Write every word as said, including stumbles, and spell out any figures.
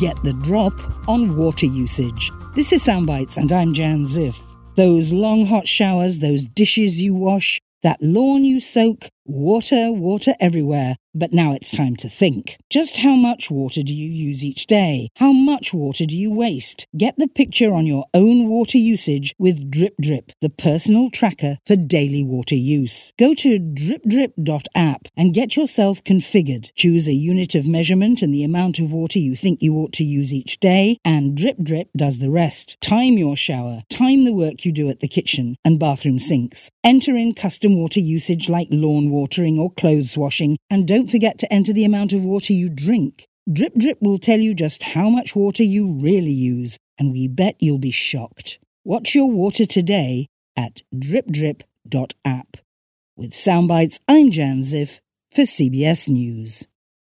Get the drop on water usage. This is Soundbites and I'm Jan Ziff. Those long hot showers, those dishes you wash, that lawn you soak, water, water everywhere. But now it's time to think. Just how much water do you use each day? How much water do you waste? Get the picture on your own water usage with Drip Drip, the personal tracker for daily water use. Go to drip drip dot app and get yourself configured. Choose a unit of measurement and the amount of water you think you ought to use each day, and Drip Drip does the rest. Time your shower, time the work you do at the kitchen and bathroom sinks. Enter in custom water usage like lawn watering or clothes washing, and don't forget to enter the amount of water you drink. Drip Drip will tell you just how much water you really use, and we bet you'll be shocked. Watch your water today at drip drip dot app. With Soundbites, I'm Jan Ziff for C B S News.